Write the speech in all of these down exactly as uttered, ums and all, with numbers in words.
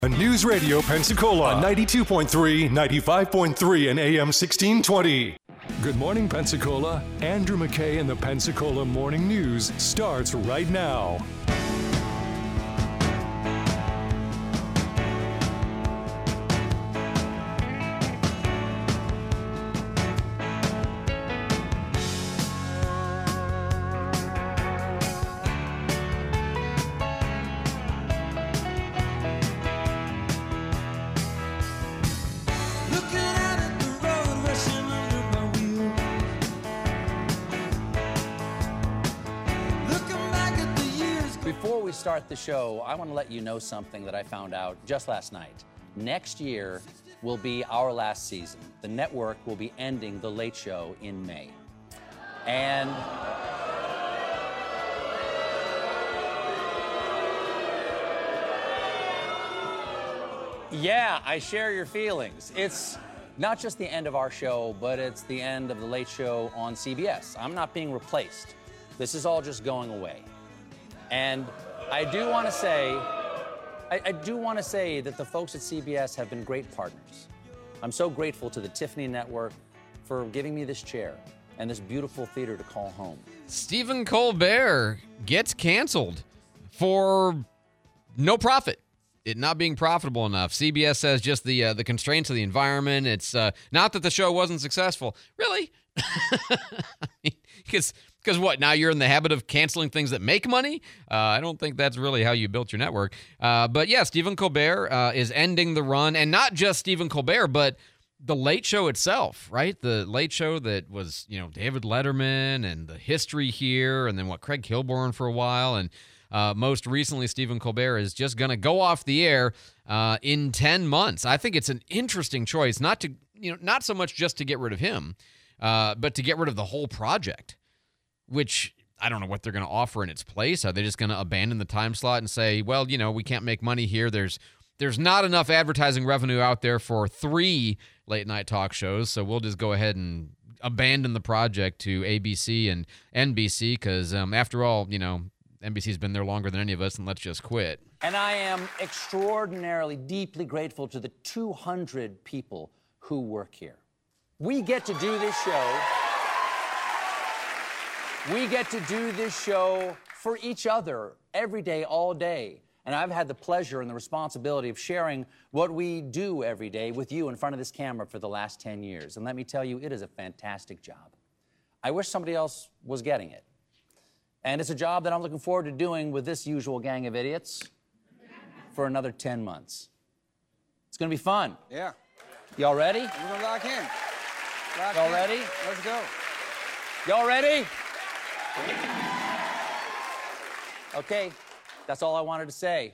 News Radio Pensacola, ninety-two point three, ninety-five point three, and A M sixteen twenty. Good morning, Pensacola. Andrew McKay and the Pensacola Morning News starts right now. Before we start the show, I want to let you know something that I found out just last night. Next year will be our last season. The network will be ending The Late Show in May. And yeah, I share your feelings. It's not just the end of our show, but it's the end of The Late Show on C B S. I'm not being replaced. This is all just going away. And I do want to say, I, I do want to say that the folks at C B S have been great partners. I'm so grateful to the Tiffany Network for giving me this chair and this beautiful theater to call home. Stephen Colbert gets canceled for no profit. It not being profitable enough. C B S says just the uh, the constraints of the environment. It's uh, not that the show wasn't successful. Really? Because because what? Now you're in the habit of canceling things that make money? Uh, I don't think that's really how you built your network. Uh, but yeah, Stephen Colbert uh, is ending the run. And not just Stephen Colbert, but The Late Show itself, right? The Late Show that was, you know, David Letterman and the history here, and then what, Craig Kilborn for a while, and Uh, most recently, Stephen Colbert is just going to go off the air uh, in ten months. I think it's an interesting choice, not to, you know, not so much just to get rid of him, uh, but to get rid of the whole project, which I don't know what they're going to offer in its place. Are they just going to abandon the time slot and say, well, you know, we can't make money here. There's there's not enough advertising revenue out there for three late night talk shows, so we'll just go ahead and abandon the project to A B C and N B C because, um, after all, you know, N B C's been there longer than any of us, and let's just quit. And I am extraordinarily, deeply grateful to the two hundred people who work here. We get to do this show. We get to do this show for each other every day, all day. And I've had the pleasure and the responsibility of sharing what we do every day with you in front of this camera for the last ten years. And let me tell you, it is a fantastic job. I wish somebody else was getting it. And it's a job that I'm looking forward to doing with this usual gang of idiots for another ten months. It's going to be fun. Yeah. Y'all ready? We're going to lock in. Lock Y'all in. ready? Let's go. Y'all ready? Okay. That's all I wanted to say.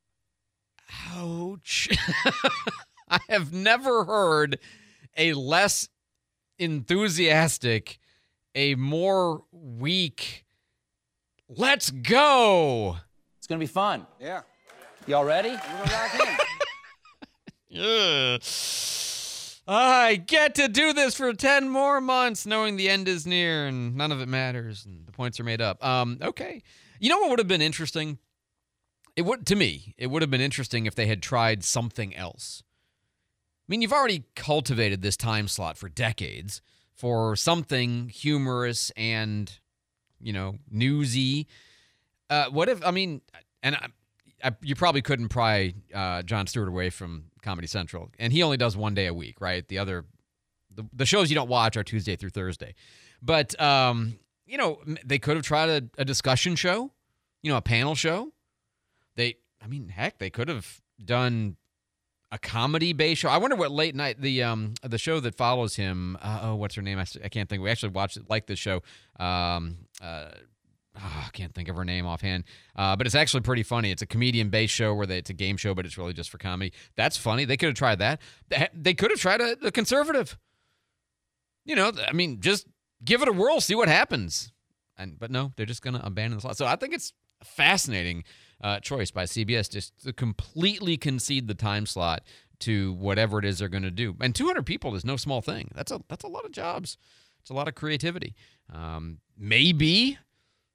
Ouch. I have never heard a less enthusiastic, a more weak, let's go. It's going to be fun. Yeah. Y'all ready? We're going to lock in. Yeah. I get to do this for ten more months, knowing the end is near and none of it matters and the points are made up. Um, okay. You know what would have been interesting? It would, to me, it would have been interesting if they had tried something else. I mean, you've already cultivated this time slot for decades for something humorous and, you know, newsy. Uh, what if, I mean, and I, I, you probably couldn't pry uh, Jon Stewart away from Comedy Central, and he only does one day a week, right? The other, the, the shows you don't watch are Tuesday through Thursday. But, um, you know, they could have tried a, a discussion show, you know, a panel show. They, I mean, heck, they could have done a comedy-based show. I wonder what late night, the um the show that follows him, uh, oh, what's her name? I, I can't think. We actually watched it, like this show. Um, uh, oh, I can't think of her name offhand. Uh, but it's actually pretty funny. It's a comedian-based show where they, it's a game show, but it's really just for comedy. That's funny. They could have tried that. They, they could have tried a, a conservative. You know, I mean, just give it a whirl, see what happens. And But no, they're just going to abandon the slot. So I think it's fascinating Uh, choice by C B S just to completely concede the time slot to whatever it is they're going to do. And two hundred people is no small thing. That's a that's a lot of jobs. It's a lot of creativity. Um, maybe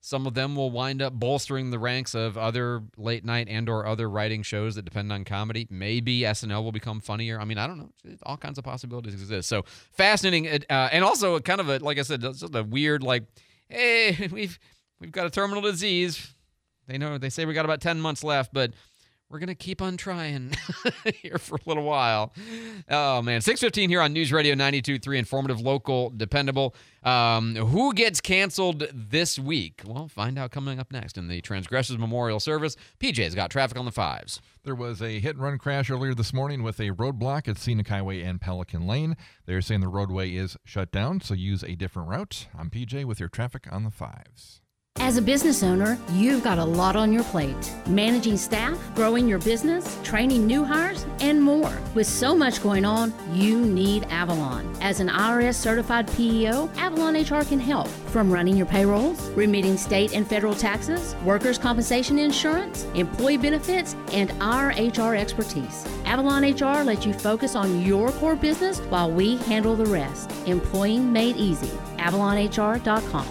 Some of them will wind up bolstering the ranks of other late night and or other writing shows that depend on comedy. Maybe S N L will become funnier. I mean, I don't know. All kinds of possibilities exist. So fascinating. Uh, and also kind of a, like I said, just a weird, like, hey, we've we've got a terminal disease. They know, they say we got about ten months left, but we're going to keep on trying here for a little while. Oh, man. six fifteen here on News Radio ninety-two point three, informative, local, dependable. Um, who gets canceled this week? Well, find out coming up next in the Transgressors Memorial Service. P J's got traffic on the fives. There was a hit-and-run crash earlier this morning with a roadblock at Scenic Highway and Pelican Lane. They're saying the roadway is shut down, so use a different route. I'm P J with your traffic on the fives. As a business owner, you've got a lot on your plate. Managing staff, growing your business, training new hires, and more. With so much going on, you need Avalon. As an I R S-certified P E O, Avalon H R can help. From running your payrolls, remitting state and federal taxes, workers' compensation insurance, employee benefits, and our H R expertise. Avalon H R lets you focus on your core business while we handle the rest. Employing made easy. avalon h r dot com.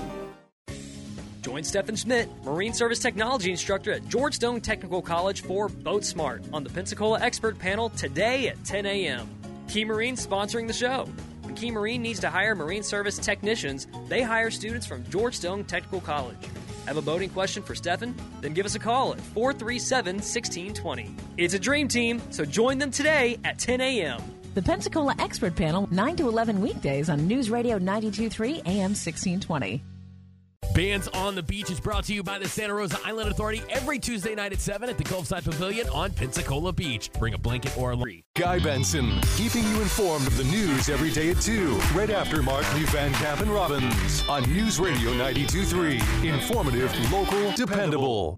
Join Stephen Schmidt, Marine Service Technology Instructor at Georgetown Technical College for Boat Smart on the Pensacola Expert Panel today at ten a.m. Key Marine's sponsoring the show. When Key Marine needs to hire Marine Service technicians, they hire students from Georgetown Technical College. Have a boating question for Stephen? Then give us a call at four three seven, one six two zero. It's a dream team, so join them today at ten a.m. The Pensacola Expert Panel, nine to eleven weekdays on News Radio ninety-two point three, A M sixteen twenty. Bands on the Beach is brought to you by the Santa Rosa Island Authority every Tuesday night at seven at the Gulfside Pavilion on Pensacola Beach. Bring a blanket or a lorry. Guy Benson, keeping you informed of the news every day at two, right after Mark Lee Van Camp and Robbins on News Radio ninety-two point three. Informative, local, dependable.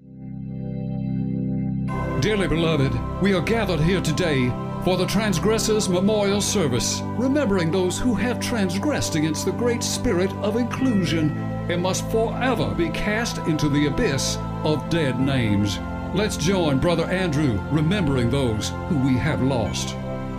Dearly beloved, we are gathered here today for the Transgressors Memorial Service, remembering those who have transgressed against the great spirit of inclusion and must forever be cast into the abyss of dead names. Let's join Brother Andrew remembering those who we have lost.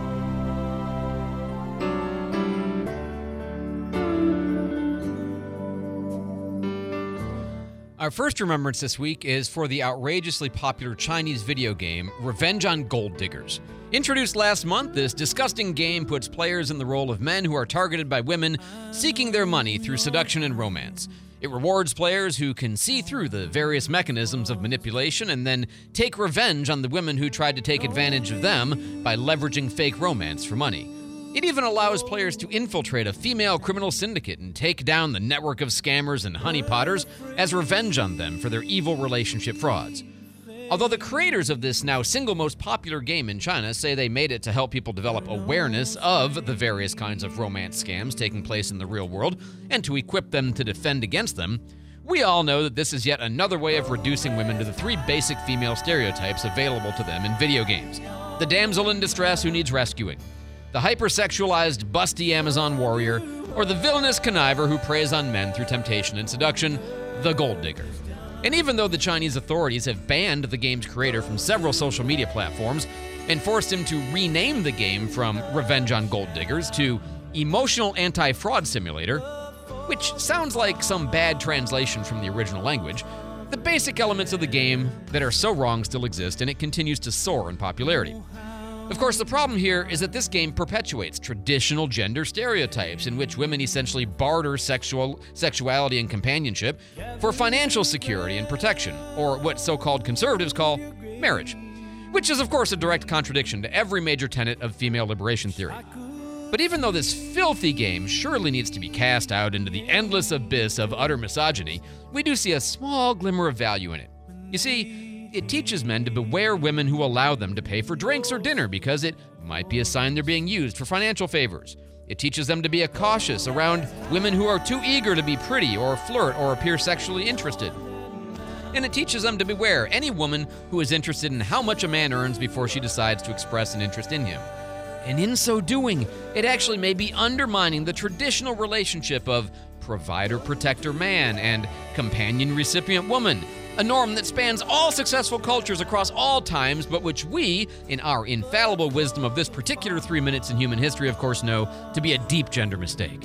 Our first remembrance this week is for the outrageously popular Chinese video game, Revenge on Gold Diggers. Introduced last month, this disgusting game puts players in the role of men who are targeted by women seeking their money through seduction and romance. It rewards players who can see through the various mechanisms of manipulation and then take revenge on the women who tried to take advantage of them by leveraging fake romance for money. It even allows players to infiltrate a female criminal syndicate and take down the network of scammers and honeypotters as revenge on them for their evil relationship frauds. Although the creators of this now single most popular game in China say they made it to help people develop awareness of the various kinds of romance scams taking place in the real world and to equip them to defend against them, we all know that this is yet another way of reducing women to the three basic female stereotypes available to them in video games. The damsel in distress who needs rescuing, the hypersexualized busty Amazon warrior, or the villainous conniver who preys on men through temptation and seduction, the gold digger. And even though the Chinese authorities have banned the game's creator from several social media platforms and forced him to rename the game from Revenge on Gold Diggers to Emotional Anti-Fraud Simulator, which sounds like some bad translation from the original language, the basic elements of the game that are so wrong still exist, and it continues to soar in popularity. Of course, the problem here is that this game perpetuates traditional gender stereotypes in which women essentially barter sexual sexuality and companionship for financial security and protection, or what so-called conservatives call marriage, which is, of course, a direct contradiction to every major tenet of female liberation theory. But even though this filthy game surely needs to be cast out into the endless abyss of utter misogyny, we do see a small glimmer of value in it. You see, it teaches men to beware women who allow them to pay for drinks or dinner because it might be a sign they're being used for financial favors. It teaches them to be cautious around women who are too eager to be pretty or flirt or appear sexually interested. And it teaches them to beware any woman who is interested in how much a man earns before she decides to express an interest in him. And in so doing, it actually may be undermining the traditional relationship of provider-protector man and companion-recipient woman, a norm that spans all successful cultures across all times, but which we, in our infallible wisdom of this particular three minutes in human history, of course, know to be a deep gender mistake.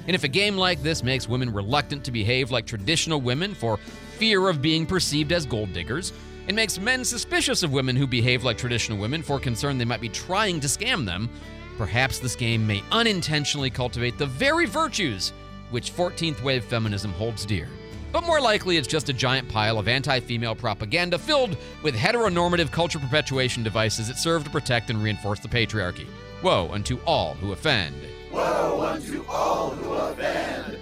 And if a game like this makes women reluctant to behave like traditional women for fear of being perceived as gold diggers, it makes men suspicious of women who behave like traditional women for concern they might be trying to scam them, perhaps this game may unintentionally cultivate the very virtues which fourteenth wave feminism holds dear. But more likely, it's just a giant pile of anti-female propaganda filled with heteronormative culture perpetuation devices that serve to protect and reinforce the patriarchy. Woe unto all who offend. Woe unto all who offend.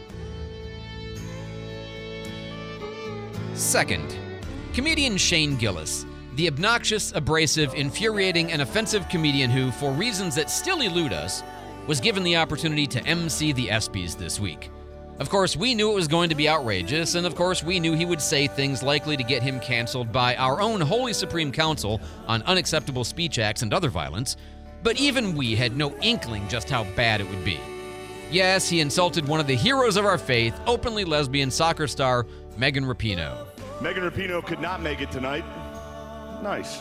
Second, comedian Shane Gillis, the obnoxious, abrasive, infuriating, and offensive comedian who, for reasons that still elude us, was given the opportunity to emcee the ESPYs this week. Of course, we knew it was going to be outrageous, and of course, we knew he would say things likely to get him canceled by our own Holy Supreme Council on unacceptable speech acts and other violence, but even we had no inkling just how bad it would be. Yes, he insulted one of the heroes of our faith, openly lesbian soccer star Megan Rapinoe. Megan Rapinoe could not make it tonight. Nice.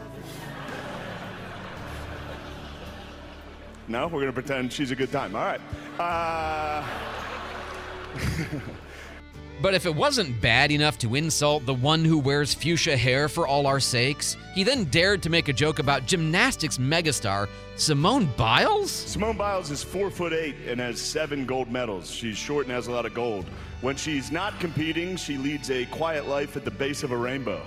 No, we're going to pretend she's a good time. All right. Uh... But if it wasn't bad enough to insult the one who wears fuchsia hair for all our sakes, he then dared to make a joke about gymnastics megastar Simone Biles? Simone Biles is four foot eight and has seven gold medals. She's short and has a lot of gold. When she's not competing, she leads a quiet life at the base of a rainbow.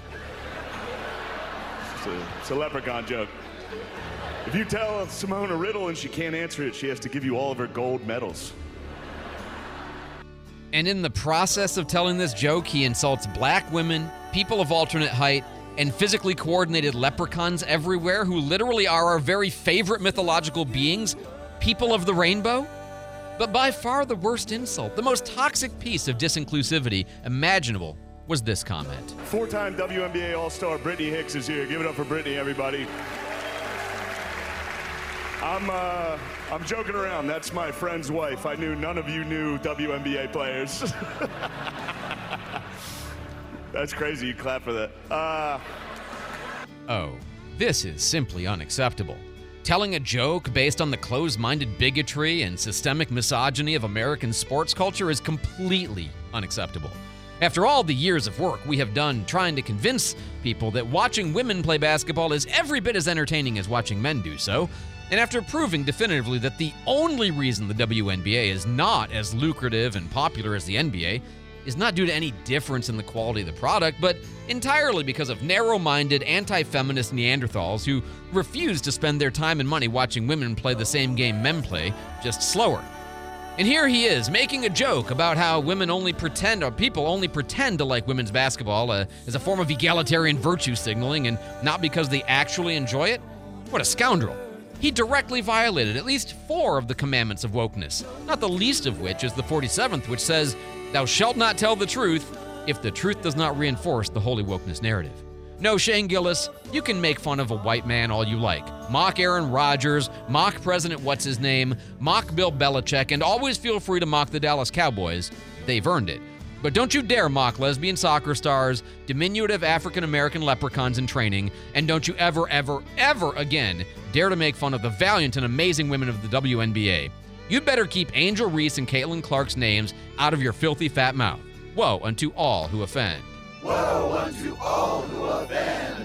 It's a, it's a leprechaun joke. If you tell Simone a riddle and she can't answer it, she has to give you all of her gold medals. And in the process of telling this joke, he insults black women, people of alternate height, and physically coordinated leprechauns everywhere who literally are our very favorite mythological beings, people of the rainbow. But by far the worst insult, the most toxic piece of disinclusivity imaginable, was this comment. Four-time W N B A All-Star Brittany Hicks is here. Give it up for Brittany, everybody. I'm, uh, I'm joking around. That's my friend's wife. I knew none of you knew W N B A players. That's crazy. You clap for that. Uh... Oh, this is simply unacceptable. Telling a joke based on the closed-minded bigotry and systemic misogyny of American sports culture is completely unacceptable. After all the years of work we have done trying to convince people that watching women play basketball is every bit as entertaining as watching men do so, and after proving definitively that the only reason the W N B A is not as lucrative and popular as the N B A is not due to any difference in the quality of the product, but entirely because of narrow-minded, anti-feminist Neanderthals who refuse to spend their time and money watching women play the same game men play, just slower. And here he is, making a joke about how women only pretend, or people only pretend to like women's basketball uh, as a form of egalitarian virtue signaling and not because they actually enjoy it. What a scoundrel. He directly violated at least four of the commandments of wokeness, not the least of which is the forty-seventh, which says, "Thou shalt not tell the truth if the truth does not reinforce the holy wokeness narrative." No, Shane Gillis, you can make fun of a white man all you like. Mock Aaron Rodgers, mock President What's-His-Name, mock Bill Belichick, and always feel free to mock the Dallas Cowboys. They've earned it. But don't you dare mock lesbian soccer stars, diminutive African-American leprechauns in training, and don't you ever, ever, ever again dare to make fun of the valiant and amazing women of the W N B A. You'd better keep Angel Reese and Caitlin Clark's names out of your filthy fat mouth. Woe unto all who offend. Woe unto all who offend.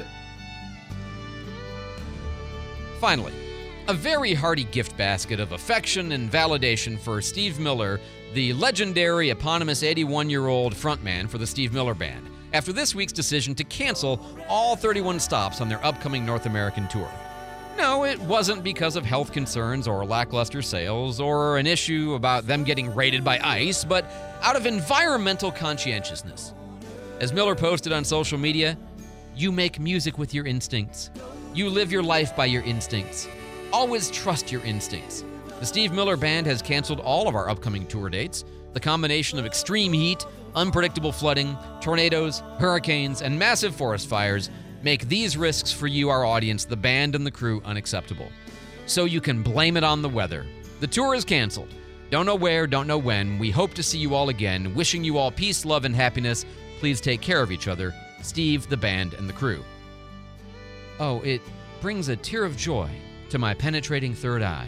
Finally, a very hearty gift basket of affection and validation for Steve Miller, the legendary eponymous eighty-one-year-old frontman for the Steve Miller Band, after this week's decision to cancel all thirty-one stops on their upcoming North American tour. No, it wasn't because of health concerns or lackluster sales or an issue about them getting raided by ICE, but out of environmental conscientiousness. As Miller posted on social media, "You make music with your instincts. You live your life by your instincts. Always trust your instincts." The Steve Miller Band has canceled all of our upcoming tour dates. The combination of extreme heat, unpredictable flooding, tornadoes, hurricanes, and massive forest fires make these risks for you, our audience, the band and the crew, unacceptable. So you can blame it on the weather. The tour is canceled. Don't know where, don't know when. We hope to see you all again. Wishing you all peace, love, and happiness. Please take care of each other. Steve, the band, and the crew. Oh, it brings a tear of joy to my penetrating third eye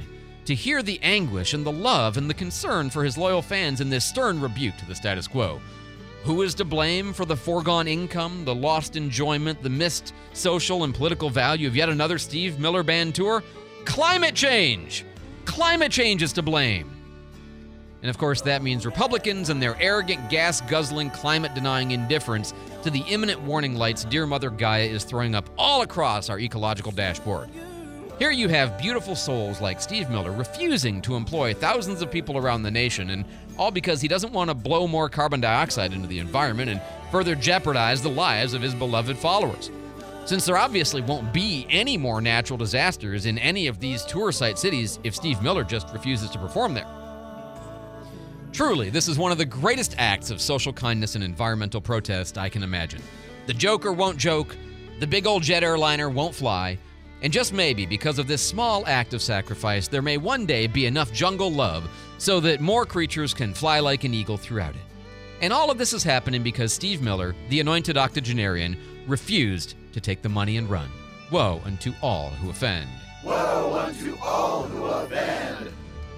to hear the anguish and the love and the concern for his loyal fans in this stern rebuke to the status quo. Who is to blame for the foregone income, the lost enjoyment, the missed social and political value of yet another Steve Miller Band tour? Climate change! Climate change is to blame. And of course, that means Republicans and their arrogant, gas-guzzling, climate-denying indifference to the imminent warning lights dear Mother Gaia is throwing up all across our ecological dashboard. Here you have beautiful souls like Steve Miller refusing to employ thousands of people around the nation, and all because he doesn't want to blow more carbon dioxide into the environment and further jeopardize the lives of his beloved followers. Since there obviously won't be any more natural disasters in any of these tour site cities if Steve Miller just refuses to perform there. Truly, this is one of the greatest acts of social kindness and environmental protest I can imagine. The Joker won't joke, the big old jet airliner won't fly, and just maybe because of this small act of sacrifice, there may one day be enough jungle love so that more creatures can fly like an eagle throughout it. And all of this is happening because Steve Miller, the anointed octogenarian, refused to take the money and run. Woe unto all who offend. Woe unto all who offend.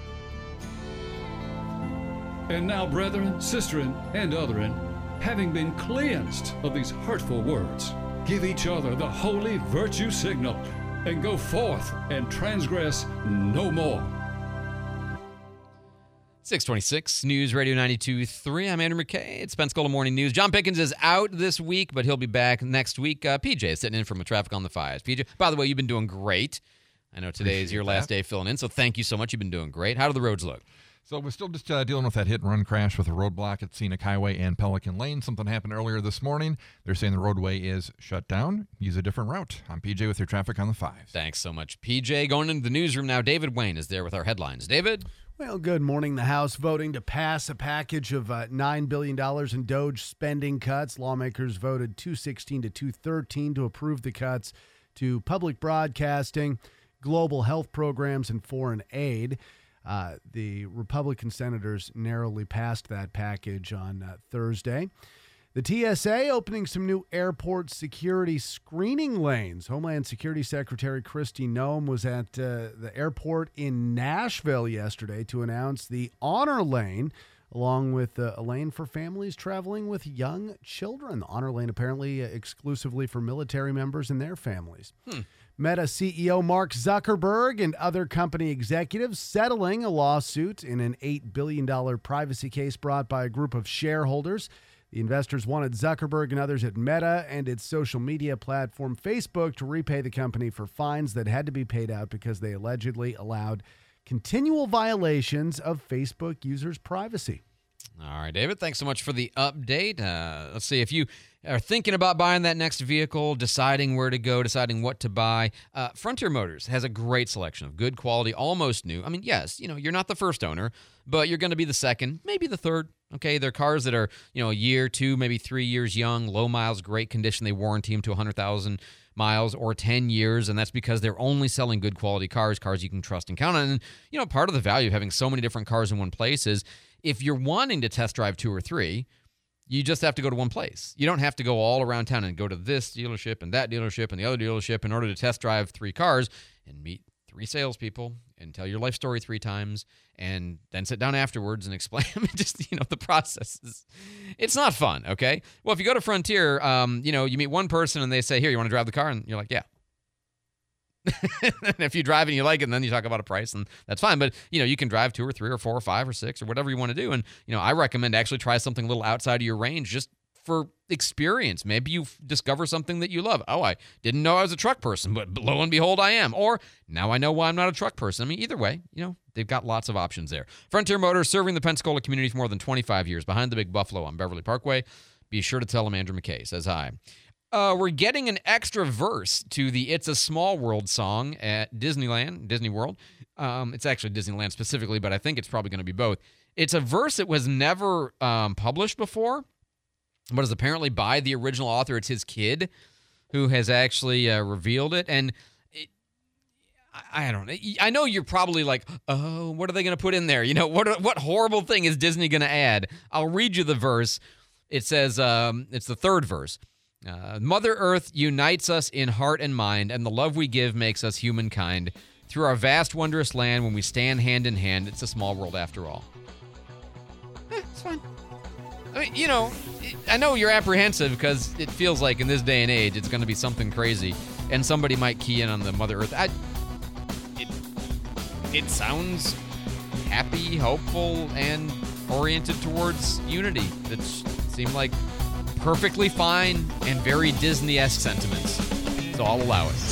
And now, brethren, sisterin, and otherin, having been cleansed of these hurtful words, give each other the holy virtue signal, and go forth and transgress no more. six twenty-six, News Radio ninety-two point three. I'm Andrew McKay. It's Pensacola Morning News. John Pickens is out this week, but he'll be back next week. Uh, P J is sitting in from a Traffic on the Fives. P J, by the way, you've been doing great. I know today Appreciate is your last that. day filling in, so thank you so much. You've been doing great. How do the roads look? So we're still just uh, dealing with that hit-and-run crash with a roadblock at Scenic Highway and Pelican Lane. Something happened earlier this morning. They're saying the roadway is shut down. Use a different route. I'm P J with your Traffic on the Fives. Thanks so much, P J. Going into the newsroom now, David Wayne is there with our headlines. David? Well, good morning. The House voting to pass a package of uh, nine billion dollars in Doge spending cuts. Lawmakers voted two sixteen to two thirteen to approve the cuts to public broadcasting, global health programs, and foreign aid. Uh, the Republican senators narrowly passed that package on uh, Thursday. The T S A opening some new airport security screening lanes. Homeland Security Secretary Kristi Noem was at uh, the airport in Nashville yesterday to announce the Honor Lane, along with uh, a lane for families traveling with young children. The Honor Lane apparently exclusively for military members and their families. Hmm. Meta C E O Mark Zuckerberg and other company executives settling a lawsuit in an eight billion dollars privacy case brought by a group of shareholders. The investors wanted Zuckerberg and others at Meta and its social media platform Facebook to repay the company for fines that had to be paid out because they allegedly allowed continual violations of Facebook users' privacy. All right, David, thanks so much for the update. Uh, let's see, if you are thinking about buying that next vehicle, deciding where to go, deciding what to buy, uh, Frontier Motors has a great selection of good quality, almost new. I mean, yes, you know, you're not the first owner, but you're going to be the second, maybe the third. Okay, they're cars that are, you know, a year, two, maybe three years young, low miles, great condition. They warranty them to one hundred thousand miles or ten years, and that's because they're only selling good quality cars, cars you can trust and count on. And, you know, part of the value of having so many different cars in one place is if you're wanting to test drive two or three, you just have to go to one place. You don't have to go all around town and go to this dealership and that dealership and the other dealership in order to test drive three cars and meet three salespeople and tell your life story three times and then sit down afterwards and explain just, you know, the process is, it's not fun, okay? Well, if you go to Frontier, um, you know, you meet one person and they say, here, you want to drive the car? And you're like, yeah. And if you drive and you like it, and then you talk about a price, and that's fine. But, you know, you can drive two or three or four or five or six or whatever you want to do. And, you know, I recommend actually try something a little outside of your range just for experience. Maybe you discover something that you love. Oh, I didn't know I was a truck person, but lo and behold, I am. Or now I know why I'm not a truck person. I mean, either way, you know, they've got lots of options there. Frontier Motors, serving the Pensacola community for more than twenty-five years, behind the Big Buffalo on Beverly Parkway. Be sure to tell them Andrew McKay says hi. Uh, we're getting an extra verse to the It's a Small World song at Disneyland, Disney World. Um, it's actually Disneyland specifically, but I think it's probably going to be both. It's a verse that was never um, published before, but is apparently by the original author. It's his kid who has actually uh, revealed it. And it, I, I don't know. I know you're probably like, oh, what are they going to put in there? You know, what what horrible thing is Disney going to add? I'll read you the verse. It says, um, it's the third verse. Uh, Mother Earth unites us in heart and mind, and the love we give makes us humankind. through our vast, wondrous land when we stand hand in hand. It's a small world after all. Eh, it's fine. I mean, you know, I know you're apprehensive because it feels like in this day and age it's going to be something crazy, and somebody might key in on the Mother Earth. I, it, it sounds happy, hopeful, and oriented towards unity. That seem like perfectly fine and very Disney-esque sentiments. So I'll allow it.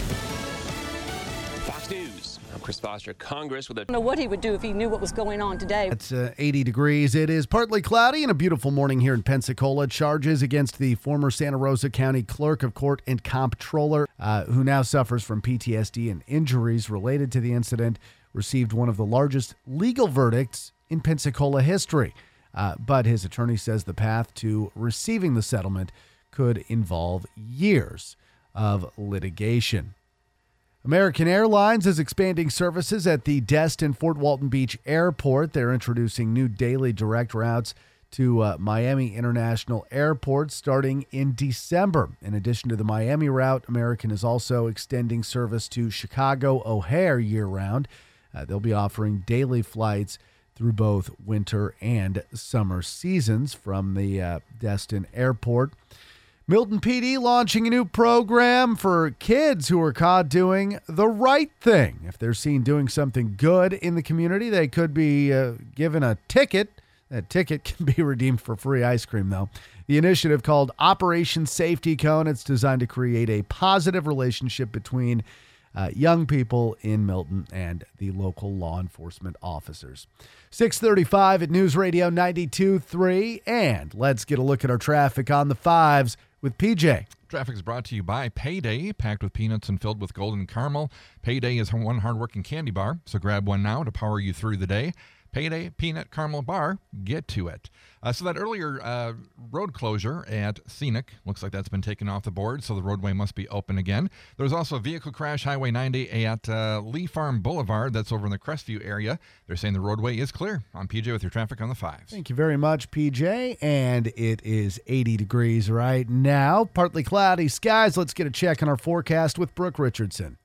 Fox News. I'm Chris Foster. Congress with a... I don't know what he would do if he knew what was going on today. It's uh, eighty degrees. It is partly cloudy and a beautiful morning here in Pensacola. Charges against the former Santa Rosa County Clerk of Court and Comptroller, uh, who now suffers from P T S D and injuries related to the incident, received one of the largest legal verdicts in Pensacola history. Uh, but his attorney says the path to receiving the settlement could involve years of litigation. American Airlines is expanding services at the Destin Fort Walton Beach Airport. They're introducing new daily direct routes to uh, Miami International Airport starting in December. In addition to the Miami route, American is also extending service to Chicago O'Hare year-round. Uh, they'll be offering daily flights through both winter and summer seasons from the uh, Destin Airport. Milton P D launching a new program for kids who are caught doing the right thing. If they're seen doing something good in the community, they could be uh, given a ticket. That ticket can be redeemed for free ice cream, though. The initiative, called Operation Safety Cone, it's designed to create a positive relationship between Uh, young people in Milton and the local law enforcement officers. six thirty-five at News Radio ninety-two point three, and let's get a look at our traffic on the fives with P J. Traffic is brought to you by Payday, packed with peanuts and filled with golden caramel. Payday is one hardworking candy bar, so grab one now to power you through the day. Payday Peanut Caramel Bar, get to it. Uh, so that earlier uh, road closure at Scenic, looks like that's been taken off the board, so the roadway must be open again. There's also a vehicle crash, Highway ninety at uh, Lee Farm Boulevard. That's over in the Crestview area. They're saying the roadway is clear. I'm P J with your traffic on the fives. Thank you very much, P J. And it is eighty degrees right now. Partly cloudy skies. Let's get a check on our forecast with Brooke Richardson.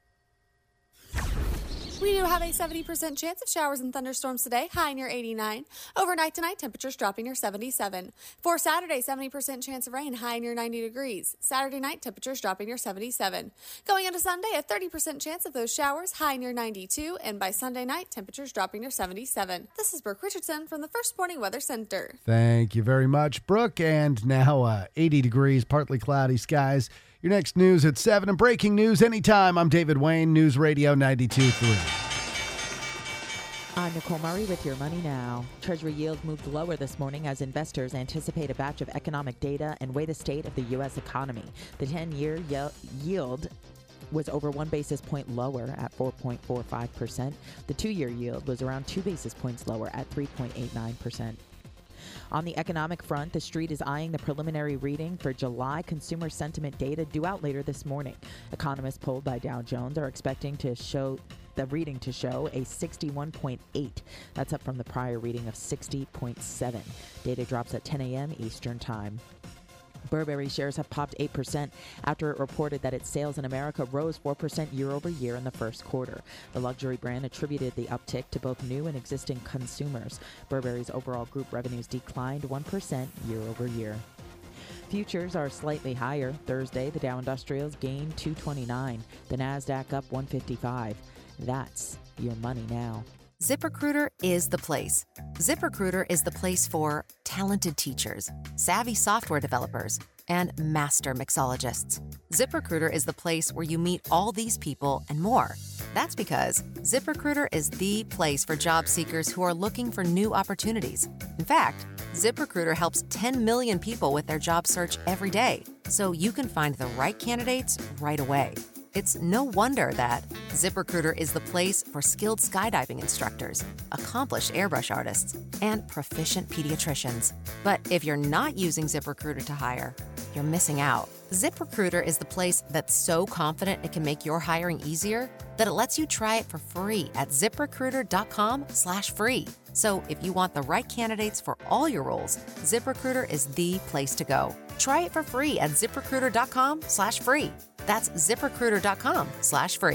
We do have a seventy percent chance of showers and thunderstorms today, high near eighty-nine. Overnight tonight, temperatures dropping near seventy-seven. For Saturday, seventy percent chance of rain, high near ninety degrees. Saturday night, temperatures dropping near seventy-seven. Going into Sunday, a thirty percent chance of those showers, high near ninety-two. And by Sunday night, temperatures dropping near seventy-seven. This is Brooke Richardson from the First Morning Weather Center. Thank you very much, Brooke. And now uh, eighty degrees, partly cloudy skies. Your next news at seven and breaking news anytime. I'm David Wayne, News Radio ninety-two point three. I'm Nicole Murray with your Money Now. Treasury yields moved lower this morning as investors anticipate a batch of economic data and weigh the state of the U S economy. The ten-year ye- yield was over one basis point lower at four point four five percent. The two-year yield was around two basis points lower at three point eight nine percent. On the economic front, the street is eyeing the preliminary reading for July consumer sentiment data due out later this morning. Economists polled by Dow Jones are expecting to show the reading to show a sixty-one point eight. That's up from the prior reading of sixty point seven. Data drops at ten a.m. Eastern Time. Burberry shares have popped eight percent after it reported that its sales in America rose four percent year over year in the first quarter. The luxury brand attributed the uptick to both new and existing consumers. Burberry's overall group revenues declined one percent year over year. Futures are slightly higher. Thursday, the Dow Industrials gained two twenty-nine. The Nasdaq up one fifty-five. That's your Money Now. ZipRecruiter is the place. ZipRecruiter is the place for talented teachers, savvy software developers, and master mixologists. ZipRecruiter is the place where you meet all these people and more. That's because ZipRecruiter is the place for job seekers who are looking for new opportunities. In fact, ZipRecruiter helps ten million people with their job search every day, so you can find the right candidates right away. It's no wonder that ZipRecruiter is the place for skilled skydiving instructors, accomplished airbrush artists, and proficient pediatricians. But if you're not using ZipRecruiter to hire, you're missing out. ZipRecruiter is the place that's so confident it can make your hiring easier that it lets you try it for free at ZipRecruiter.com slash free. So if you want the right candidates for all your roles, ZipRecruiter is the place to go. Try it for free at ZipRecruiter.com slash free. That's ZipRecruiter.com slash free.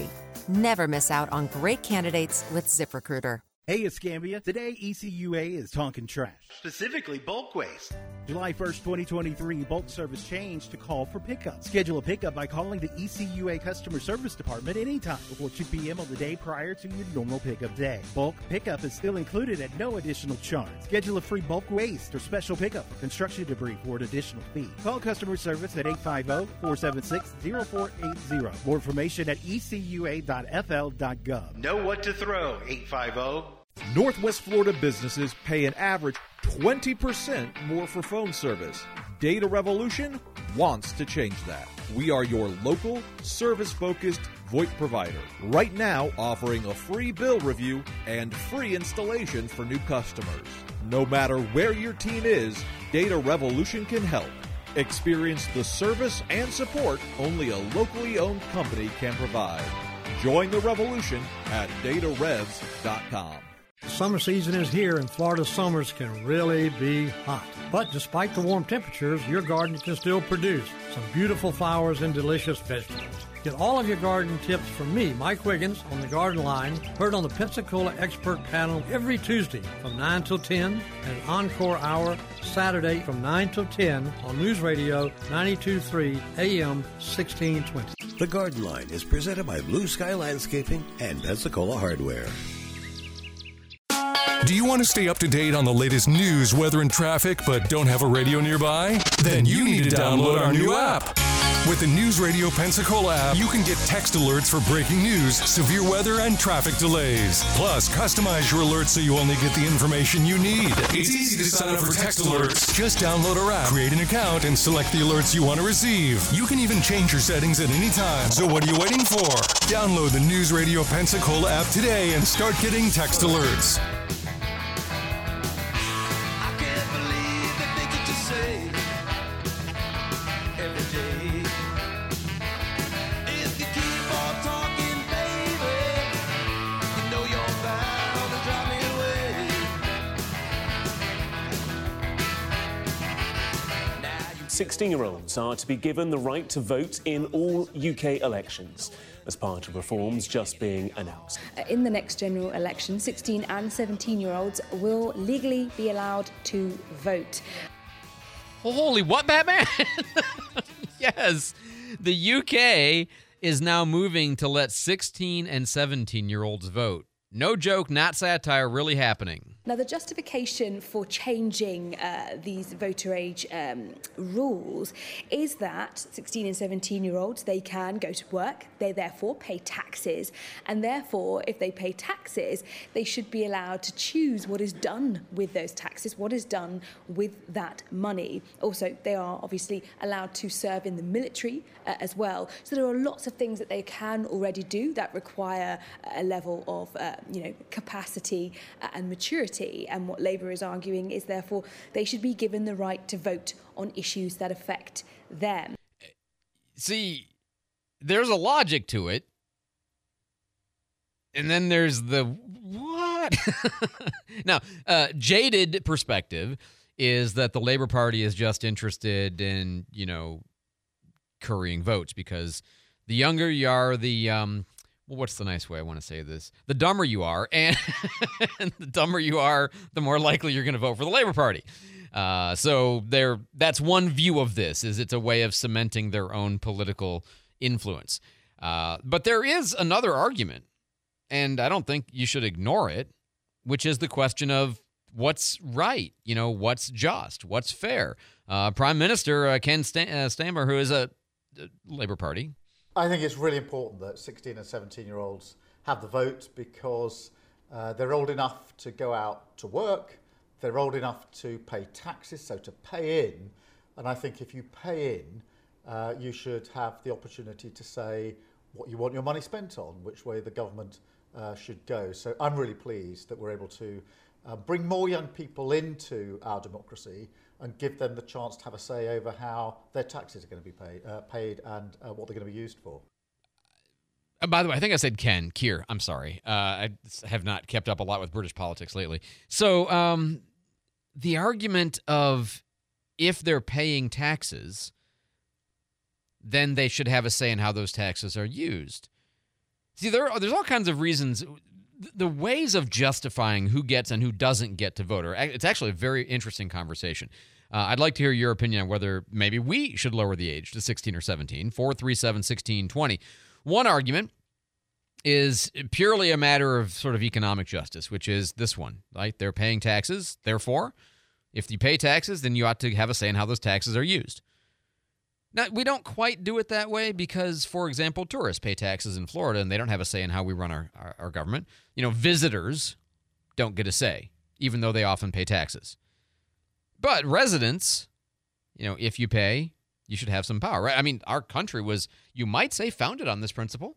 Never miss out on great candidates with ZipRecruiter. Hey, Escambia. Today, E C U A is talking trash. Specifically, bulk waste. July first, twenty twenty-three, bulk service changed to call for pickup. Schedule a pickup by calling the E C U A Customer Service Department anytime before two p.m. on the day prior to your normal pickup day. Bulk pickup is still included at no additional charge. Schedule a free bulk waste or special pickup for construction debris for an additional fee. Call customer service at eight five zero, four seven six, zero four eight zero. More information at e c u a dot f l dot gov. Know what to throw, eight five zero. Northwest Florida businesses pay an average twenty percent more for phone service. Data Revolution wants to change that. We are your local, service-focused VoIP provider. Right now, offering a free bill review and free installation for new customers. No matter where your team is, Data Revolution can help. Experience the service and support only a locally owned company can provide. Join the revolution at data revs dot com. The summer season is here, and Florida summers can really be hot. But despite the warm temperatures, your garden can still produce some beautiful flowers and delicious vegetables. Get all of your garden tips from me, Mike Wiggins, on the Garden Line, heard on the Pensacola Expert Panel every Tuesday from nine till ten, and an encore hour Saturday from nine till ten on News Radio ninety-two point three A M sixteen twenty. The Garden Line is presented by Blue Sky Landscaping and Pensacola Hardware. Do you want to stay up to date on the latest news, weather, and traffic, but don't have a radio nearby? Then you need to download our new app. With the News Radio Pensacola app, you can get text alerts for breaking news, severe weather, and traffic delays. Plus, customize your alerts so you only get the information you need. It's easy to sign up for text alerts. Just download our app, create an account, and select the alerts you want to receive. You can even change your settings at any time. So what are you waiting for? Download the News Radio Pensacola app today and start getting text alerts. sixteen-year-olds are to be given the right to vote in all U K elections as part of reforms just being announced. In the next general election, sixteen and seventeen-year-olds will legally be allowed to vote. Holy what, Batman? Yes. The U K is now moving to let sixteen and seventeen-year-olds vote. No joke, not satire, really happening. Now, the justification for changing uh, these voter age um, rules is that sixteen and seventeen-year-olds, they can go to work, they therefore pay taxes, and therefore, if they pay taxes, they should be allowed to choose what is done with those taxes, what is done with that money. Also, they are obviously allowed to serve in the military uh, as well. So there are lots of things that they can already do that require a level of uh, you know, capacity uh, and maturity. And what Labour is arguing is, therefore, they should be given the right to vote on issues that affect them. See, there's a logic to it. And then there's the what? Now, uh, jaded perspective is that the Labour Party is just interested in, you know, currying votes, because the younger you are, the... Um, Well, what's the nice way I want to say this? The dumber you are, and, and the dumber you are, the more likely you're going to vote for the Labour Party. Uh, so there, that's one view of this, is it's a way of cementing their own political influence. Uh, but there is another argument, and I don't think you should ignore it, which is the question of what's right, you know, what's just, what's fair. Uh, Prime Minister uh, Ken St- uh, Starmer, who is a, a Labour Party, I think it's really important that sixteen and seventeen-year-olds have the vote, because uh, they're old enough to go out to work, they're old enough to pay taxes, so to pay in. And I think if you pay in, uh, you should have the opportunity to say what you want your money spent on, which way the government uh, should go. So I'm really pleased that we're able to uh, bring more young people into our democracy and give them the chance to have a say over how their taxes are going to be paid, uh, paid and uh, what they're going to be used for. Uh, by the way, I think I said Ken, Keir. I'm sorry. Uh, I have not kept up a lot with British politics lately. So um, the argument of if they're paying taxes, then they should have a say in how those taxes are used. See, there are, there's all kinds of reasons. The ways of justifying who gets and who doesn't get to vote are, it's actually a very interesting conversation. Uh, I'd like to hear your opinion on whether maybe we should lower the age to sixteen or seventeen. four three seven, one six two zero. One argument is purely a matter of sort of economic justice, which is this one, right? They're paying taxes. Therefore, if you pay taxes, then you ought to have a say in how those taxes are used. Now, we don't quite do it that way because, for example, tourists pay taxes in Florida and they don't have a say in how we run our, our, our government. You know, visitors don't get a say, even though they often pay taxes. But residents, you know, if you pay, you should have some power, right? I mean, our country was, you might say, founded on this principle.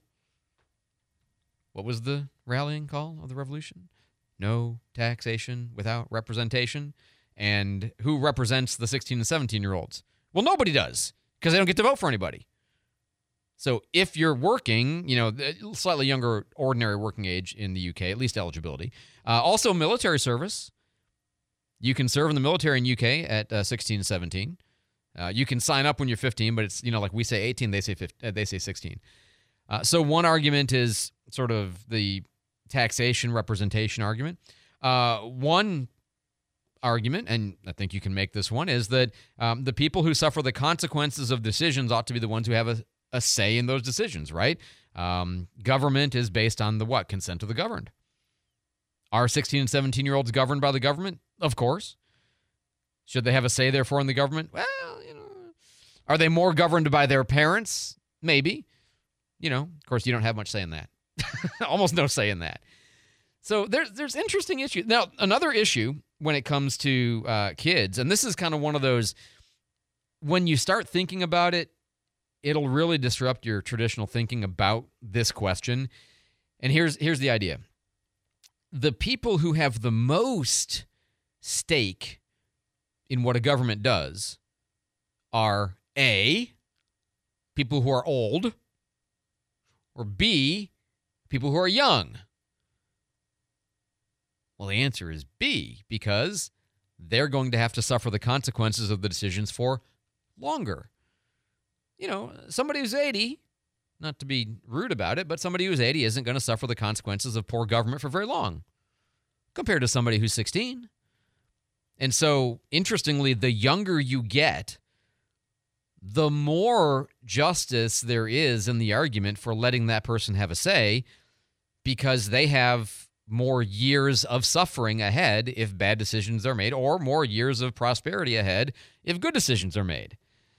What was the rallying call of the revolution? No taxation without representation. And who represents the sixteen and seventeen-year-olds? Well, nobody does, because they don't get to vote for anybody. So if you're working, you know, slightly younger ordinary working age in the U K, at least eligibility. Uh, also military service. You can serve in the military in U K at uh, sixteen and seventeen. Uh, you can sign up when you're fifteen, but it's, you know, like we say eighteen, they say fifteen, uh, they say sixteen. Uh, so one argument is sort of the taxation representation argument. Uh, one argument, and I think you can make this one, is that um, the people who suffer the consequences of decisions ought to be the ones who have a, a say in those decisions, right? Um, government is based on the what? Consent of the governed. Are sixteen and seventeen-year-olds governed by the government? Of course. Should they have a say, therefore, in the government? Well, you know. Are they more governed by their parents? Maybe. You know, of course, you don't have much say in that. Almost no say in that. So there's there's interesting issues. Now, another issue when it comes to uh, kids, and this is kind of one of those, when you start thinking about it, it'll really disrupt your traditional thinking about this question. And here's here's the idea. The people who have the most stake in what a government does are A, people who are old, or B, people who are young. Well, the answer is B, because they're going to have to suffer the consequences of the decisions for longer. You know, somebody who's eighty, not to be rude about it, but somebody who's eighty isn't going to suffer the consequences of poor government for very long compared to somebody who's sixteen. And so, interestingly, the younger you get, the more justice there is in the argument for letting that person have a say, because they have more years of suffering ahead if bad decisions are made, or more years of prosperity ahead if good decisions are made.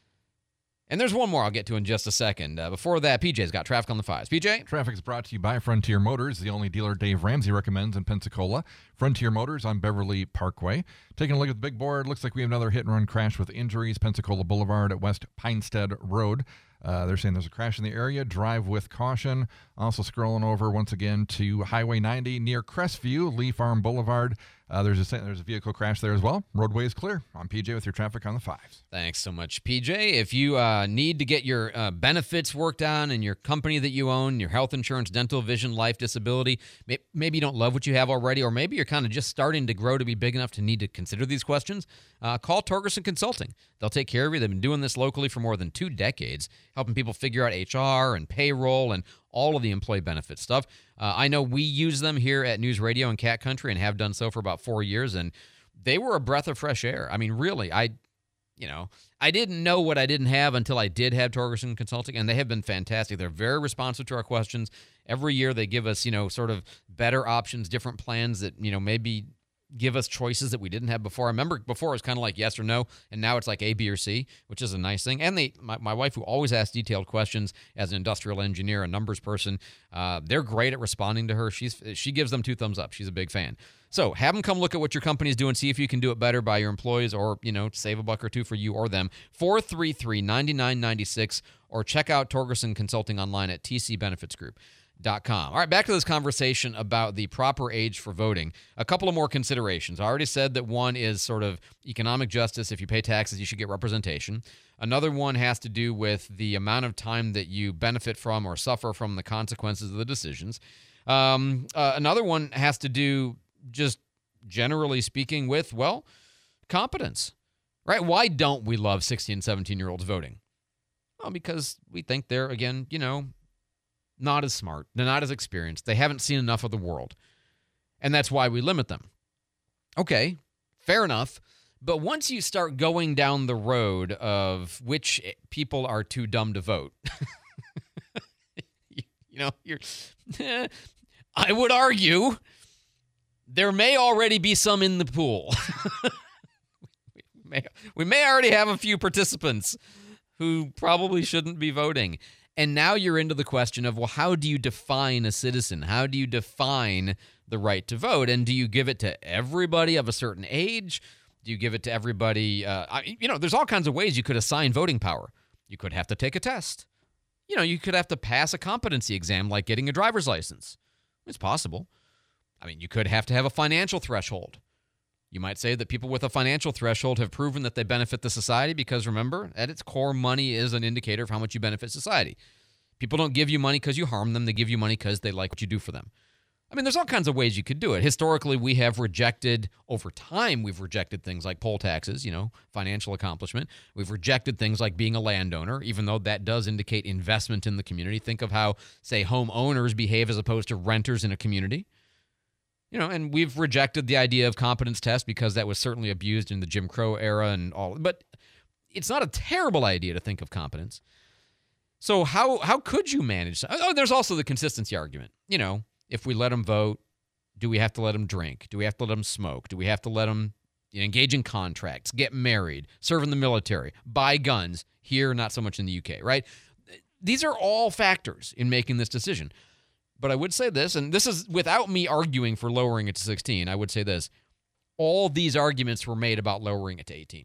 And there's one more I'll get to in just a second. Uh, before that, P J's got traffic on the fives. P J? Traffic is brought to you by Frontier Motors, the only dealer Dave Ramsey recommends in Pensacola. Frontier Motors on Beverly Parkway. Taking a look at the big board, looks like we have another hit-and-run crash with injuries. Pensacola Boulevard at West Pinestead Road. Uh, they're saying there's a crash in the area. Drive with caution. Also scrolling over once again to Highway ninety near Crestview, Lee Farm Boulevard. Uh, there's a there's a vehicle crash there as well. Roadway is clear. I'm P J with your traffic on the fives. Thanks so much, P J. If you uh, need to get your uh, benefits worked on in your company that you own, your health insurance, dental, vision, life, disability, may- maybe you don't love what you have already, or maybe you're kind of just starting to grow to be big enough to need to consider these questions, uh, call Torgerson Consulting. They'll take care of you. They've been doing this locally for more than two decades, helping people figure out H R and payroll and all of the employee benefit stuff. Uh, I know we use them here at News Radio and Cat Country and have done so for about four years, and they were a breath of fresh air. I mean, really, I, you know, I didn't know what I didn't have until I did have Torgerson Consulting, and they have been fantastic. They're very responsive to our questions. Every year they give us, you know, sort of better options, different plans that, you know, maybe give us choices that we didn't have before. I remember before it was kind of like yes or no, and now it's like A, B, or C, which is a nice thing. And they, my, my wife, who always asks detailed questions as an industrial engineer, a numbers person, uh, they're great at responding to her. She's She gives them two thumbs up. She's a big fan. So have them come look at what your company's doing, see if you can do it better by your employees, or, you know, save a buck or two for you or them. four three three, nine nine nine six, or check out Torgerson Consulting online at t c benefits group dot com. All right, back to this conversation about the proper age for voting. A couple of more considerations. I already said that one is sort of economic justice. If you pay taxes, you should get representation. Another one has to do with the amount of time that you benefit from or suffer from the consequences of the decisions. Um, uh, another one has to do, just generally speaking, with, well, competence, right? Why don't we love sixteen and seventeen-year-olds voting? Well, because we think they're, again, you know, not as smart, they're not as experienced, they haven't seen enough of the world, and that's why we limit them. Okay, fair enough. But once you start going down the road of which people are too dumb to vote, you, you know, you're, I would argue there may already be some in the pool. we, may, we may already have a few participants who probably shouldn't be voting. And now you're into the question of, well, how do you define a citizen? How do you define the right to vote? And do you give it to everybody of a certain age? Do you give it to everybody? Uh, I, you know, there's all kinds of ways you could assign voting power. You could have to take a test. You know, you could have to pass a competency exam like getting a driver's license. It's possible. I mean, you could have to have a financial threshold. You might say that people with a financial threshold have proven that they benefit the society because, remember, at its core, money is an indicator of how much you benefit society. People don't give you money because you harm them. They give you money because they like what you do for them. I mean, there's all kinds of ways you could do it. Historically, we have rejected, over time, we've rejected things like poll taxes, you know, financial accomplishment. We've rejected things like being a landowner, even though that does indicate investment in the community. Think of how, say, homeowners behave as opposed to renters in a community. You know, and we've rejected the idea of competence test because that was certainly abused in the Jim Crow era and all. But it's not a terrible idea to think of competence. So how how could you manage? Oh, there's also the consistency argument. You know, if we let them vote, do we have to let them drink? Do we have to let them smoke? Do we have to let them you know, engage in contracts, get married, serve in the military, buy guns? Here, not so much in the U K, right? These are all factors in making this decision. But I would say this, and this is without me arguing for lowering it to sixteen, I would say this. All these arguments were made about lowering it to eighteen.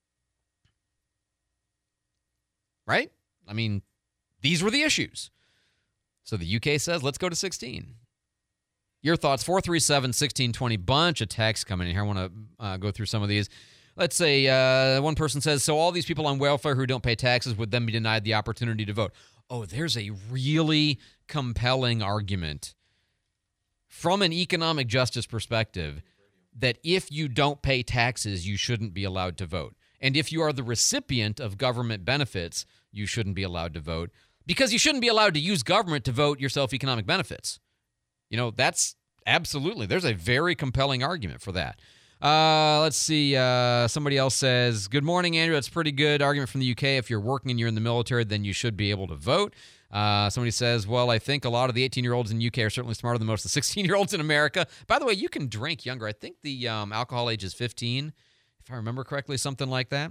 Right? I mean, these were the issues. So the U K says, let's go to sixteen. Your thoughts, four three seven, one six two zero. Bunch of texts coming in here. I want to uh, go through some of these. Let's say uh, one person says, so all these people on welfare who don't pay taxes would then be denied the opportunity to vote. Oh, there's a really compelling argument from an economic justice perspective that if you don't pay taxes, you shouldn't be allowed to vote. And if you are the recipient of government benefits, you shouldn't be allowed to vote because you shouldn't be allowed to use government to vote yourself economic benefits. You know, that's absolutely, there's a very compelling argument for that. Uh, let's see. Uh, somebody else says, good morning, Andrew. That's a pretty good argument from the U K. If you're working and you're in the military, then you should be able to vote. Uh, somebody says, well, I think a lot of the eighteen-year-olds in the U K are certainly smarter than most of the sixteen-year-olds in America. By the way, you can drink younger. I think the um, alcohol age is fifteen, if I remember correctly, something like that.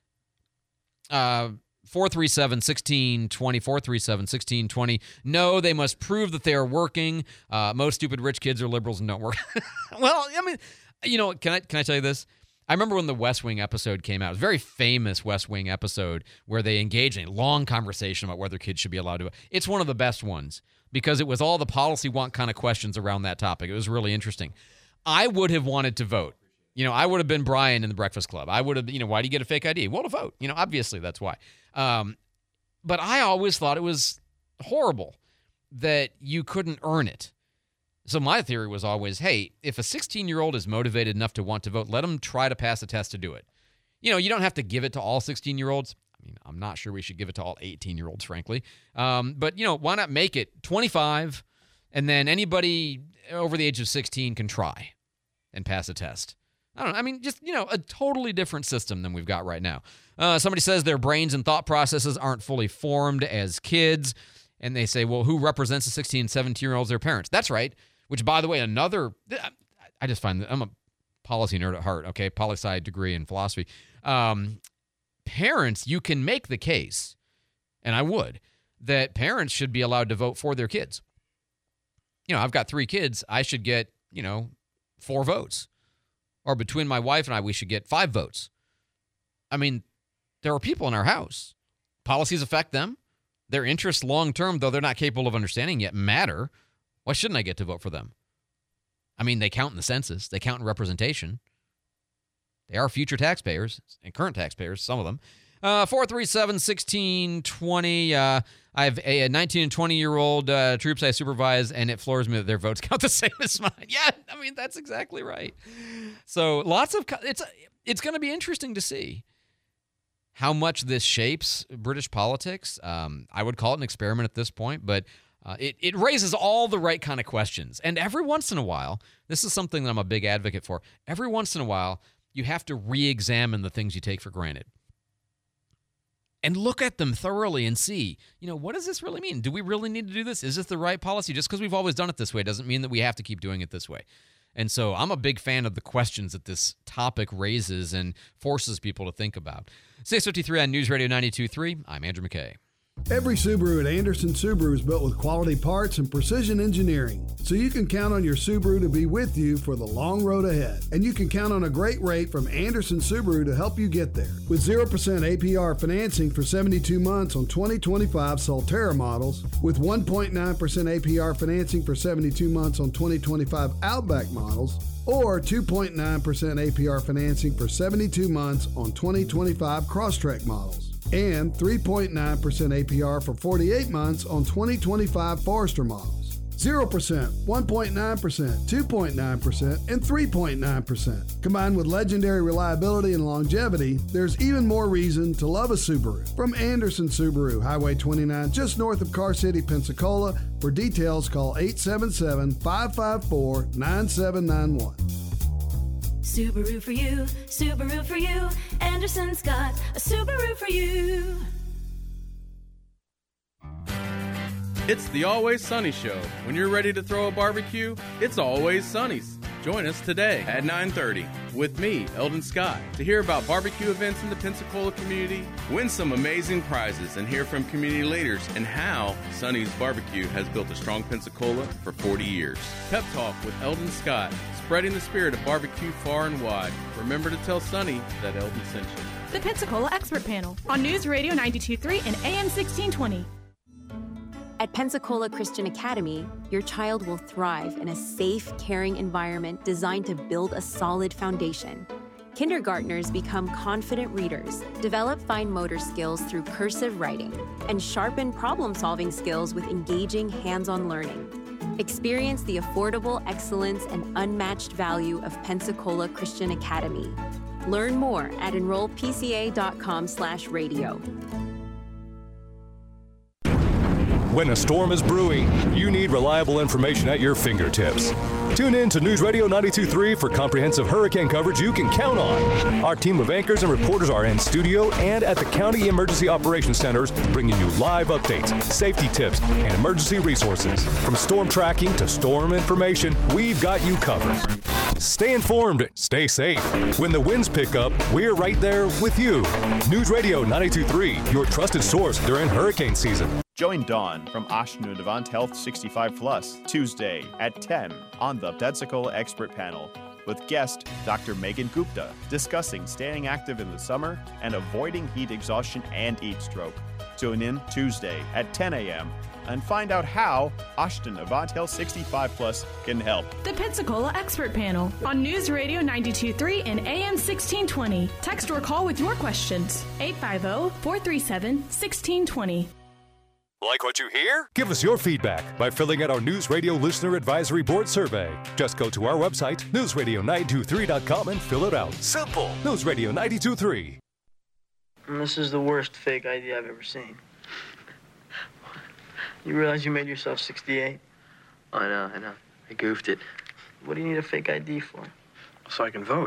Uh, four three seven, one six two zero, four three seven, one six two zero. No, they must prove that they are working. Uh, most stupid rich kids are liberals and don't work. Well, I mean... You know, can I can I tell you this? I remember when the West Wing episode came out. It was a very famous West Wing episode where they engaged in a long conversation about whether kids should be allowed to vote. It's one of the best ones because it was all the policy wonk kind of questions around that topic. It was really interesting. I would have wanted to vote. You know, I would have been Brian in the Breakfast Club. I would have, you know, why do you get a fake I D? Well, to vote. You know, obviously that's why. Um, but I always thought it was horrible that you couldn't earn it. So my theory was always, hey, if a sixteen-year-old is motivated enough to want to vote, let them try to pass a test to do it. You know, you don't have to give it to all sixteen-year-olds. I mean, I'm not sure we should give it to all eighteen-year-olds, frankly. Um, but, you know, why not make it twenty-five, and then anybody over the age of sixteen can try and pass a test. I don't know. I mean, just, you know, a totally different system than we've got right now. Uh, somebody says their brains and thought processes aren't fully formed as kids, and they say, well, who represents the sixteen, seventeen-year-olds? Their parents. That's right. Which, by the way, another, I just find that I'm a policy nerd at heart, okay, poli-sci degree in philosophy. Um, parents, you can make the case, and I would, that parents should be allowed to vote for their kids. You know, I've got three kids. I should get, you know, four votes. Or between my wife and I, we should get five votes. I mean, there are people in our house. Policies affect them. Their interests long-term, though they're not capable of understanding yet, matter. Why shouldn't I get to vote for them? I mean, they count in the census. They count in representation. They are future taxpayers and current taxpayers, some of them. Uh, four three seven, one six two zero. Uh, I have a, a nineteen and twenty-year-old uh, troops I supervise, and it floors me that their votes count the same as mine. Yeah, I mean, that's exactly right. So lots of... It's, it's going to be interesting to see how much this shapes British politics. Um, I would call it an experiment at this point, but... Uh, it, it raises all the right kind of questions. And every once in a while, this is something that I'm a big advocate for, every once in a while, you have to re-examine the things you take for granted. And look at them thoroughly and see, you know, what does this really mean? Do we really need to do this? Is this the right policy? Just because we've always done it this way doesn't mean that we have to keep doing it this way. And so I'm a big fan of the questions that this topic raises and forces people to think about. six fifty-three on News Radio ninety-two point three. I'm Andrew McKay. Every Subaru at Anderson Subaru is built with quality parts and precision engineering, so you can count on your Subaru to be with you for the long road ahead. And you can count on a great rate from Anderson Subaru to help you get there. With zero percent A P R financing for seventy-two months on twenty twenty-five Solterra models, with one point nine percent A P R financing for seventy-two months on twenty twenty-five Outback models, or two point nine percent A P R financing for seventy-two months on twenty twenty-five Crosstrek models, and three point nine percent A P R for forty-eight months on twenty twenty-five Forester models. zero percent, one point nine percent, two point nine percent, and three point nine percent. Combined with legendary reliability and longevity, there's even more reason to love a Subaru. From Anderson Subaru, Highway twenty-nine, just north of Car City, Pensacola. For details, call eight seven seven, five five four, nine seven nine one. Subaru for you, Subaru for you. Anderson's got a Subaru for you. It's the Always Sunny Show. When you're ready to throw a barbecue, it's Always Sunny's. Join us today at nine thirty with me, Eldon Scott, to hear about barbecue events in the Pensacola community, win some amazing prizes, and hear from community leaders and how Sunny's Barbecue has built a strong Pensacola for forty years. Pep Talk with Eldon Scott, spreading the spirit of barbecue far and wide. Remember to tell Sunny that Eldon sent you. The Pensacola Expert Panel on News Radio ninety-two point three and A M sixteen twenty. At Pensacola Christian Academy, your child will thrive in a safe, caring environment designed to build a solid foundation. Kindergartners become confident readers, develop fine motor skills through cursive writing, and sharpen problem-solving skills with engaging hands-on learning. Experience the affordable excellence and unmatched value of Pensacola Christian Academy. Learn more at enroll p c a dot com slash radio. When a storm is brewing, you need reliable information at your fingertips. Tune in to News Radio ninety-two point three for comprehensive hurricane coverage you can count on. Our team of anchors and reporters are in studio and at the County Emergency Operations Centers, bringing you live updates, safety tips, and emergency resources. From storm tracking to storm information, we've got you covered. Stay informed, stay safe. When the winds pick up, we're right there with you. News Radio ninety-two point three, your trusted source during hurricane season. Join Dawn from Ashton Avant Health sixty-five plus Tuesday at ten on the Pensacola Expert Panel with guest Doctor Megan Gupta discussing staying active in the summer and avoiding heat exhaustion and heat stroke. Tune in Tuesday at ten a.m. and find out how Ashton Avant Health sixty-five plus can help. The Pensacola Expert Panel on News Radio ninety-two point three and A M sixteen twenty. Text or call with your questions. eight five zero, four three seven, one six two zero. Like what you hear? Give us your feedback by filling out our News Radio Listener Advisory Board survey. Just go to our website, news radio nine two three dot com, and fill it out. Simple. News Radio ninety-two point three. This is the worst fake I D I've ever seen. You realize you made yourself sixty-eight? I know, I know. I goofed it. What do you need a fake I D for? So I can vote.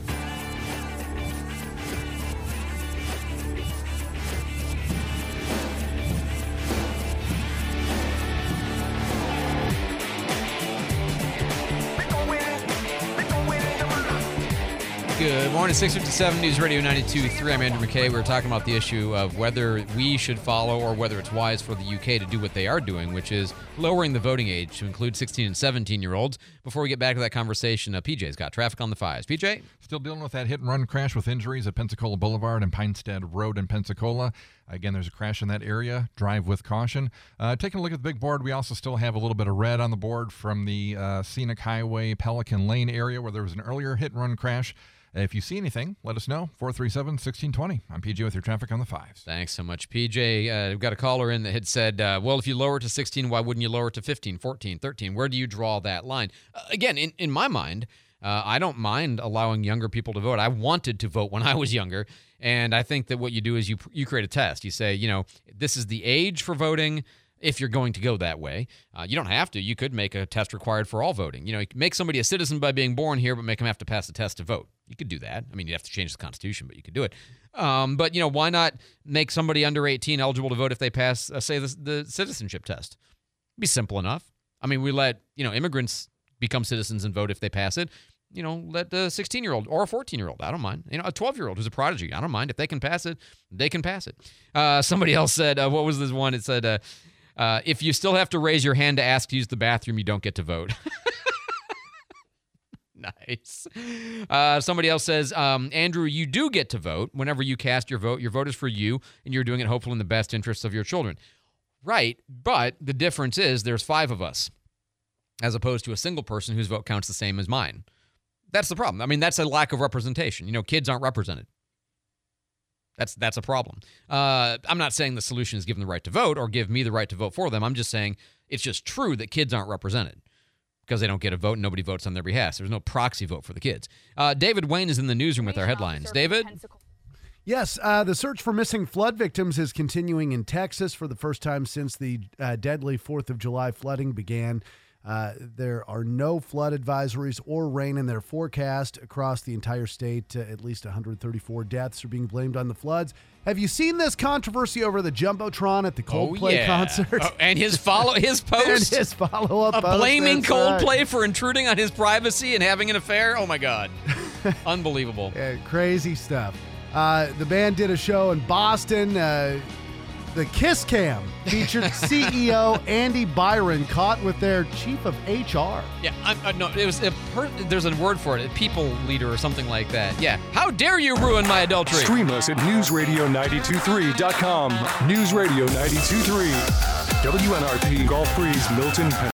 Good morning, six fifty-seven News Radio ninety-two point three. I'm Andrew McKay. We're talking about the issue of whether we should follow or whether it's wise for the U K to do what they are doing, which is lowering the voting age to include sixteen and seventeen-year-olds. Before we get back to that conversation, uh, P J's got traffic on the fives. P J? Still dealing with that hit-and-run crash with injuries at Pensacola Boulevard and Pinestead Road in Pensacola. Again, there's a crash in that area. Drive with caution. Uh, taking a look at the big board, we also still have a little bit of red on the board from the uh, Scenic Highway Pelican Lane area where there was an earlier hit-and-run crash. If you see anything, let us know. four three seven, one six two zero. I'm P J with your traffic on the fives. Thanks so much, P J. Uh, we've got a caller in that had said, uh, well, if you lower it to sixteen, why wouldn't you lower it to fifteen, fourteen, thirteen? Where do you draw that line? Uh, again, in, in my mind, uh, I don't mind allowing younger people to vote. I wanted to vote when I was younger, and I think that what you do is you you create a test. You say, you know, this is the age for voting. if you're going to go that way. Uh, you don't have to. You could make a test required for all voting. You know, you can make somebody a citizen by being born here, but make them have to pass the test to vote. You could do that. I mean, you'd have to change the Constitution, but you could do it. Um, but, you know, why not make somebody under eighteen eligible to vote if they pass, uh, say, the, the citizenship test? It'd be simple enough. I mean, we let, you know, immigrants become citizens and vote if they pass it. You know, let the sixteen-year-old or a fourteen-year-old, I don't mind. You know, a twelve-year-old who's a prodigy, I don't mind. If they can pass it, they can pass it. Uh, somebody else said, uh, what was this one? It said, uh, uh, if you still have to raise your hand to ask to use the bathroom, you don't get to vote. Nice. Uh, somebody else says, um, Andrew, you do get to vote whenever you cast your vote. Your vote is for you, and you're doing it hopefully in the best interests of your children. Right, but the difference is there's five of us, as opposed to a single person whose vote counts the same as mine. That's the problem. I mean, that's a lack of representation. You know, kids aren't represented. That's that's a problem. Uh, I'm not saying the solution is give them the right to vote or give me the right to vote for them. I'm just saying it's just true that kids aren't represented because they don't get a vote and nobody votes on their behalf. There's no proxy vote for the kids. Uh, David Wayne is in the newsroom with our headlines. David? Yes, uh, the search for missing flood victims is continuing in Texas for the first time since the uh, deadly fourth of July flooding began. Uh, there are no flood advisories or rain in their forecast across the entire state. Uh, at least one hundred thirty-four deaths are being blamed on the floods. Have you seen this controversy over the Jumbotron at the Coldplay oh, yeah. concert? Oh, and his follow his post? and his follow-up of post. Blaming That's Coldplay right. for intruding on his privacy and having an affair? Oh, my God. Unbelievable. Yeah, crazy stuff. Uh, the band did a show in Boston. Uh, the Kiss Cam featured C E O Andy Byron caught with their chief of H R. Yeah, I, I, no, it was a per, there's a word for it, a people leader or something like that. Yeah, how dare you ruin my adultery? Stream us at news radio nine two three dot com. News Radio nine two three. W N R P, Gulf Breeze, Milton, Pennsylvania.